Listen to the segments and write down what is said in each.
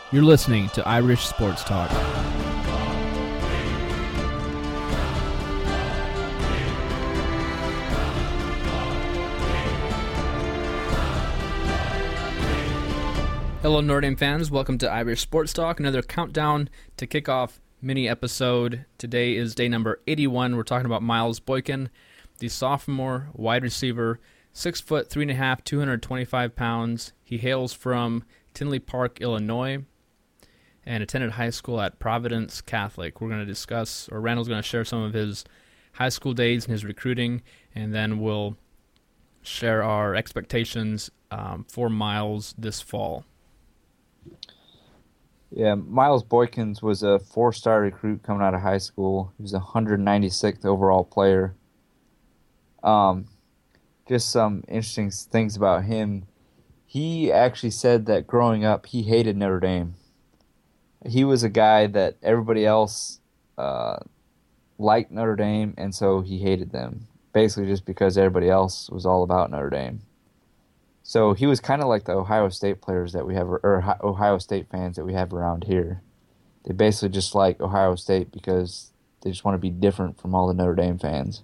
You're listening to Irish Sports Talk. Hello, Notre Dame fans. Welcome to Irish Sports Talk, another countdown to kickoff mini episode. Today is day number 81. We're talking about Miles Boykin, the sophomore wide receiver, 6 foot 3.5, 225 pounds. He hails from Tinley Park, Illinois, and attended high school at Providence Catholic. We're going to discuss, or Randall's going to share some of his high school days and his recruiting, and then we'll share our expectations for Miles this fall. Yeah, Miles Boykins was a 4-star recruit coming out of high school. He was a 196th overall player. Just some interesting things about him. He actually said that growing up, he hated Notre Dame. He was a guy that everybody else liked Notre Dame, and so he hated them, basically just because everybody else was all about Notre Dame. So he was kind of like the Ohio State players that we have, or Ohio State fans that we have around here. They basically just like Ohio State because they just want to be different from all the Notre Dame fans.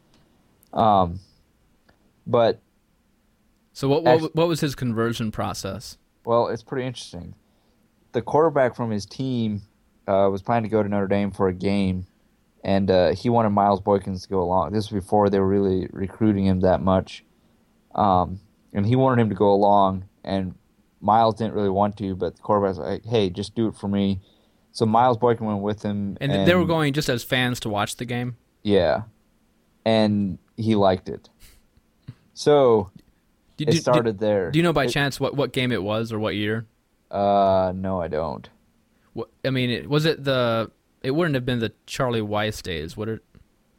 But so what was his conversion process? Well, it's pretty interesting. The quarterback from his team was planning to go to Notre Dame for a game, and he wanted Miles Boykins to go along. This was before they were really recruiting him that much. And he wanted him to go along, and Miles didn't really want to, but the quarterback was like, hey, just do it for me. So Miles Boykin went with him. And they were going just as fans to watch the game? Yeah. And he liked it. So it started there. Do you know by chance what game it was or what year? No, I don't. I mean, it wouldn't have been the Charlie Weiss days, would it?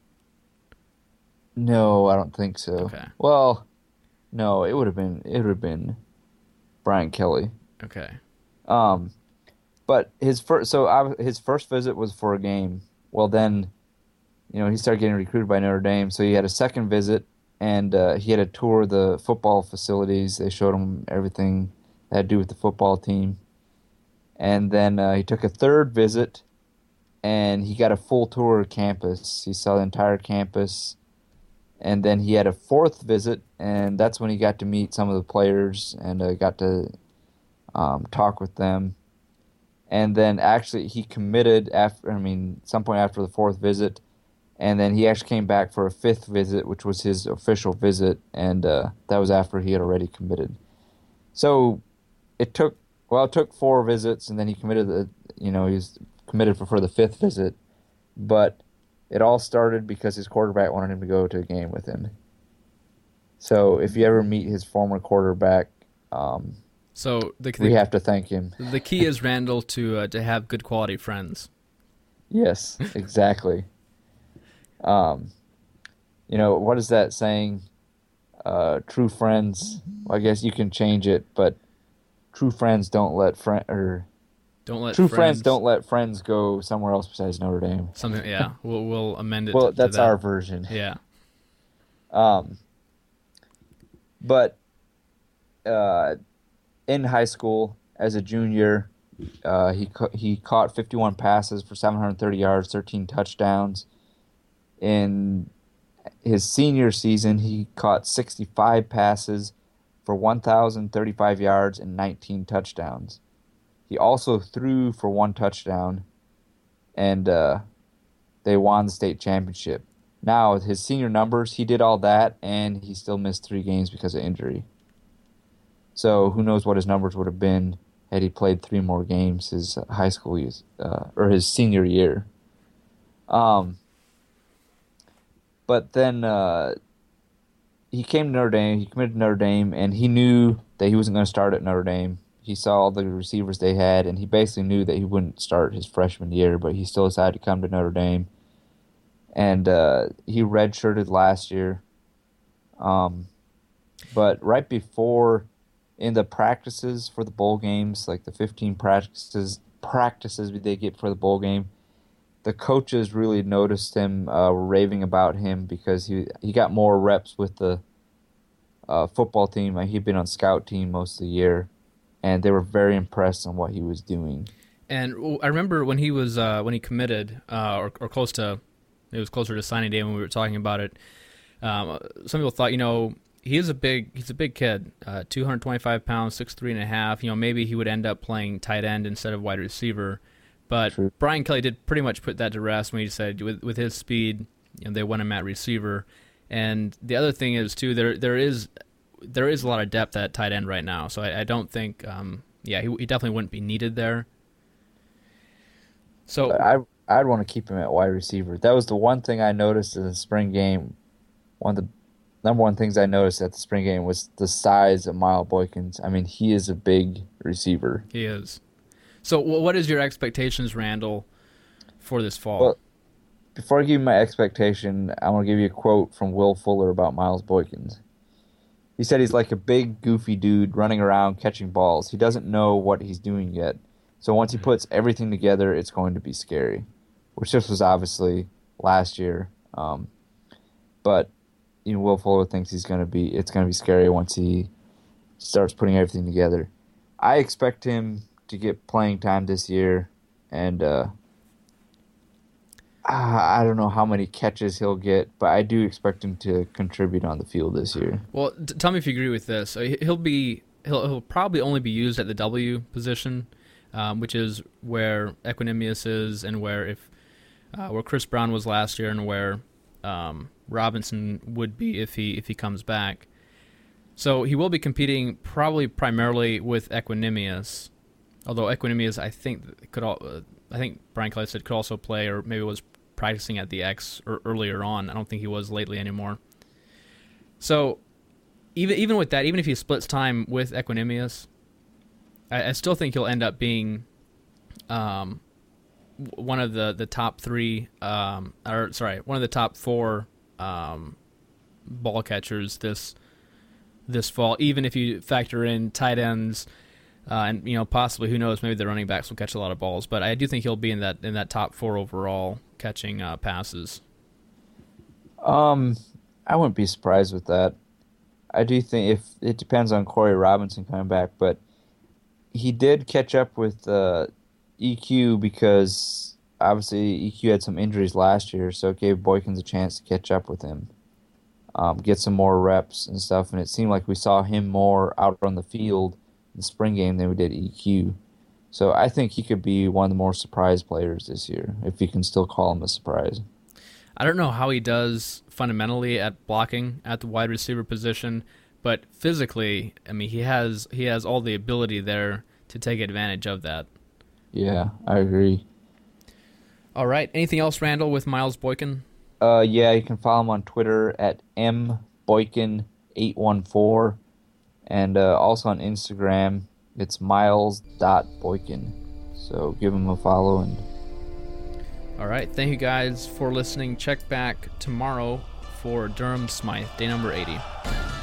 No, I don't think so. Okay. Well, no, it would have been Brian Kelly. Okay. But his first visit was for a game. Well, then, he started getting recruited by Notre Dame, so he had a second visit, and he had a tour of the football facilities. They showed him everything that had to do with the football team. And then he took a third visit, and he got a full tour of campus. He saw the entire campus. And then he had a fourth visit, and that's when he got to meet some of the players and got to talk with them. And then actually he committed some point after the fourth visit, and then he actually came back for a fifth visit, which was his official visit, and that was after he had already committed. So it took 4 visits, and then he committed. He was committed for the fifth visit, but it all started because his quarterback wanted him to go to a game with him. So if you ever meet his former quarterback, we have to thank him. The key is, Randall, to have good quality friends. Yes, exactly. What is that saying? True friends. Well, I guess you can change it, but true friends don't let friends don't let friends go somewhere else besides Notre Dame. Something, yeah. We'll amend it. Well, that's our version. Yeah. But in high school as a junior, he caught 51 passes for 730 yards, 13 touchdowns. In his senior season, he caught 65 passes for 1,035 yards and 19 touchdowns. He also threw for 1 touchdown, and they won the state championship. Now, with his senior numbers, he did all that, and he still missed 3 games because of injury. So who knows what his numbers would have been had he played 3 more games his high school years, or his senior year. But then he came to Notre Dame. He committed to Notre Dame, and he knew that he wasn't going to start at Notre Dame. He saw all the receivers they had, and he basically knew that he wouldn't start his freshman year, but he still decided to come to Notre Dame. And he redshirted last year. But right before, in the practices for the bowl games, like the 15 practices they get for the bowl game, the coaches really noticed him, were raving about him because he got more reps with the football team. He'd been on scout team most of the year. and they were very impressed on what he was doing. And I remember when he was when he committed or close to, it was closer to signing day when we were talking about it. Some people thought, he's a big kid, 225 pounds, 6'3.5". Maybe he would end up playing tight end instead of wide receiver. But True. Brian Kelly did pretty much put that to rest when he said with his speed, they want him at receiver. And the other thing is too, there is a lot of depth at tight end right now. So I don't think, he definitely wouldn't be needed there. So I'd want to keep him at wide receiver. That was the one thing I noticed in the spring game. One of the number one things I noticed at the spring game was the size of Miles Boykins. I mean, he is a big receiver. He is. So what is your expectations, Randall, for this fall? Well, before I give you my expectation, I want to give you a quote from Will Fuller about Miles Boykins. He said he's like a big, goofy dude running around catching balls. He doesn't know what he's doing yet. So once he puts everything together, it's going to be scary, which this was obviously last year. But Will Fuller thinks it's going to be scary once he starts putting everything together. I expect him to get playing time this year, and I don't know how many catches he'll get, but I do expect him to contribute on the field this year. Well, tell me if you agree with this. He'll probably only be used at the W position, which is where Equanimeous is, and where Chris Brown was last year, and where Robinson would be if he comes back. So he will be competing probably primarily with Equanimeous, although Equanimeous I think Brian Kelly said could also play, or maybe was practicing at the X earlier on. I don't think he was lately anymore. So even with that, even if he splits time with Equanimeous, I still think he'll end up being one of the top three, one of the top four ball catchers this fall, even if you factor in tight ends and possibly, who knows, maybe the running backs will catch a lot of balls. But I do think he'll be in that top four overall catching passes. I wouldn't be surprised with that. I do think if it depends on Corey Robinson coming back, but he did catch up with EQ because obviously EQ had some injuries last year, so it gave Boykins a chance to catch up with him, get some more reps and stuff, and it seemed like we saw him more out on the field in the spring game than we did EQ. So I think he could be one of the more surprise players this year, if you can still call him a surprise. I don't know how he does fundamentally at blocking at the wide receiver position, but physically, I mean, he has all the ability there to take advantage of that. Yeah, I agree. All right. Anything else, Randall, with Miles Boykin? Yeah, you can follow him on Twitter at mboykin814, and also on Instagram, it's miles.boykin. So give him a follow. All right. Thank you guys for listening. Check back tomorrow for Durham Smythe, day number 80.